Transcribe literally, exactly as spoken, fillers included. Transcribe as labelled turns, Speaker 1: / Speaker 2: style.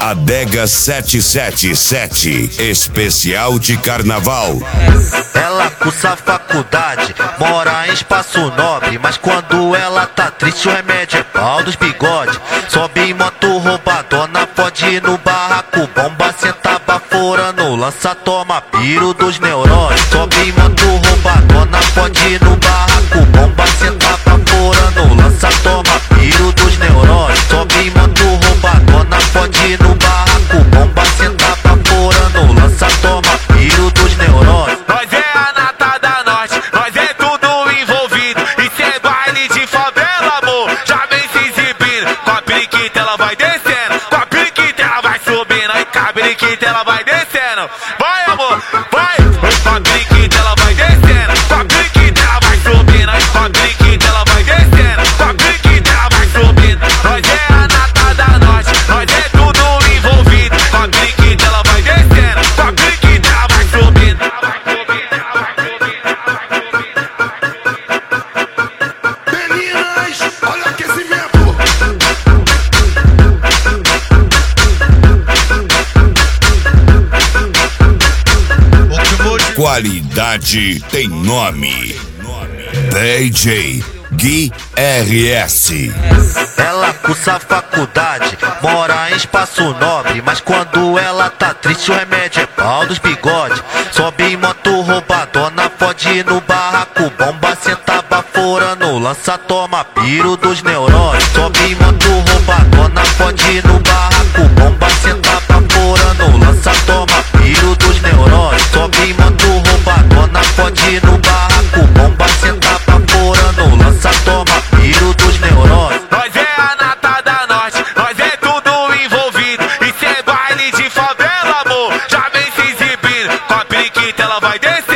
Speaker 1: Adega sete sete sete, especial de carnaval.
Speaker 2: Ela cursa faculdade, mora em espaço nobre, mas quando ela tá triste o remédio é pau dos bigode. Sobe em moto roubadona, fode no barraco, bomba senta baforando, lança toma piro dos neurônios. Sobe em moto roubadona, fode no barraco, bomba senta baforando, lança toma piro dos neurônios. Sobe em moto roubadona, fode no barraco, bomba senta baforando, lança toma piro dos neurônios.
Speaker 3: Nós é a nata da norte, nós é tudo envolvido. Isso é baile de favela, amor, já vem se exibindo. Com a periquita ela vai descendo, com a periquita ela vai subindo. Aí com a periquita ela vai descendo. Vai, amor, vai. Com a periquita ela vai descendo, com a periquita ela vai subindo. Aí com a periquita ela vai descendo, com a periquita ela vai subindo. Nós é a nata da norte, nós é tudo envolvido. Com a periquita ela vai descendo, com a periquita ela vai subindo.
Speaker 4: Meninas, olha o aquecimento.
Speaker 1: Qualidade tem nome. D J Gui R S.
Speaker 2: Ela cursa faculdade, mora em espaço nobre, mas quando ela tá triste o remédio é pau dos bigode. Sobe em moto roubadona, fode no barraco, bomba senta baforando, lança toma piro dos neurônios. Sobe em moto roubadona, fode no barraco, bomba senta baforando, lança toma piro dos neurônios. Sobe em moto roubadona, fode no barraco, bomba senta baforando, lança toma piro dos neurônios.
Speaker 3: Nós é a nata da norte, nós é tudo envolvido. Isso é baile de favela, amor, já vem se exibindo. Com a periquita ela vai descer.